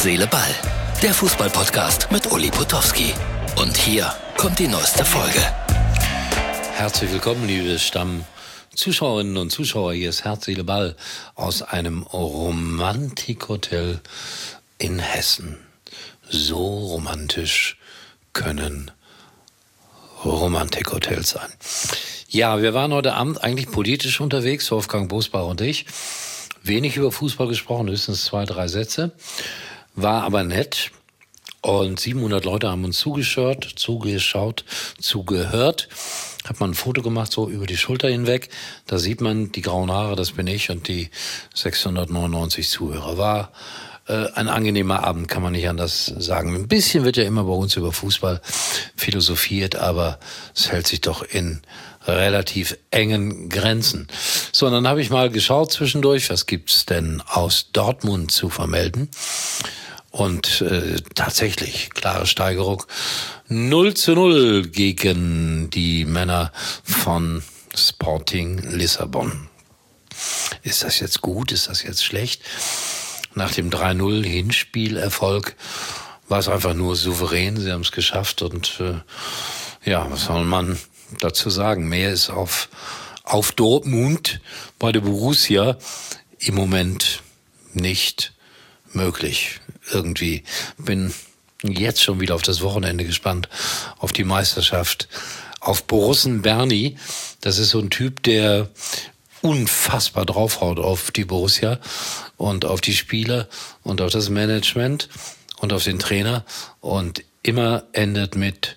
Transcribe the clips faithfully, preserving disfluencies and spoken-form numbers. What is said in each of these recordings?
Herz, Seele, Ball. Der Fußball-Podcast mit Uli Potowski. Und hier kommt die neueste Folge. Herzlich willkommen, liebe Stammzuschauerinnen und Zuschauer. Hier ist Herz, Seele, Ball aus einem Romantikhotel in Hessen. So romantisch können Romantikhotels sein. Ja, wir waren heute Abend eigentlich politisch unterwegs, Wolfgang Bosbach und ich. Wenig über Fußball gesprochen, höchstens zwei, drei Sätze. War aber nett. Und siebenhundert Leute haben uns zugeschaut, zugeschaut, zugehört. Hat man ein Foto gemacht, so über die Schulter hinweg. Da sieht man die grauen Haare, das bin ich, und die sechshundertneunundneunzig Zuhörer. War äh, ein angenehmer Abend, kann man nicht anders sagen. Ein bisschen wird ja immer bei uns über Fußball philosophiert, aber es hält sich doch in relativ engen Grenzen. So, und dann habe ich mal geschaut zwischendurch, was gibt's denn aus Dortmund zu vermelden? Und äh, tatsächlich, klare Steigerung. null zu null gegen die Männer von Sporting Lissabon. Ist das jetzt gut? Ist das jetzt schlecht? Nach dem drei null Hinspielerfolg war es einfach nur souverän. Sie haben es geschafft und äh, ja, was soll man dazu sagen? Mehr ist auf, auf Dortmund bei der Borussia im Moment nicht möglich. Irgendwie bin jetzt schon wieder auf das Wochenende gespannt, auf die Meisterschaft, auf Borussen Berni. Das ist so ein Typ, der unfassbar draufhaut auf die Borussia und auf die Spieler und auf das Management und auf den Trainer und immer endet mit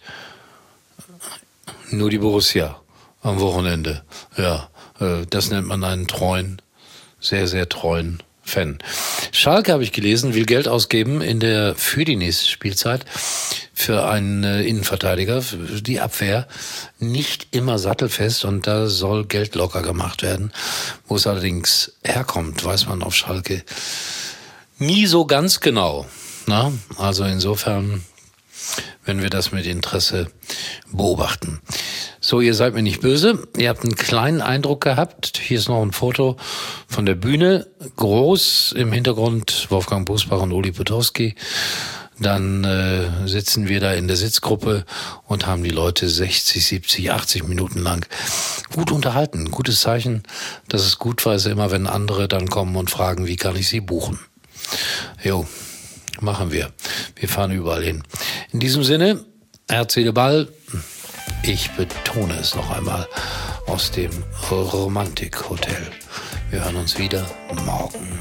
nur die Borussia am Wochenende. Ja, das nennt man einen treuen, sehr, sehr treuen Fan. Schalke, habe ich gelesen, will Geld ausgeben in der für die nächste Spielzeit für einen Innenverteidiger, für die Abwehr. Nicht immer sattelfest und da soll Geld locker gemacht werden. Wo es allerdings herkommt, weiß man auf Schalke nie so ganz genau. Na, also insofern wenn wir das mit Interesse beobachten. So, ihr seid mir nicht böse. Ihr habt einen kleinen Eindruck gehabt. Hier ist noch ein Foto von der Bühne. Groß im Hintergrund Wolfgang Bosbach und Uli Potowski. Dann äh, sitzen wir da in der Sitzgruppe und haben die Leute sechzig, siebzig, achtzig Minuten lang gut unterhalten. Gutes Zeichen, dass es gut war, ist immer, wenn andere dann kommen und fragen, wie kann ich sie buchen? Jo. Machen wir. Wir fahren überall hin. In diesem Sinne, Herz, Seele, Ball. Ich betone es noch einmal aus dem Romantikhotel. Wir hören uns wieder morgen.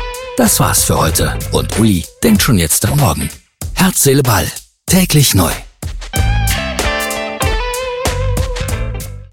Das war's für heute. Und Uli denkt schon jetzt am Morgen. Herz, Seele, Ball. Täglich neu.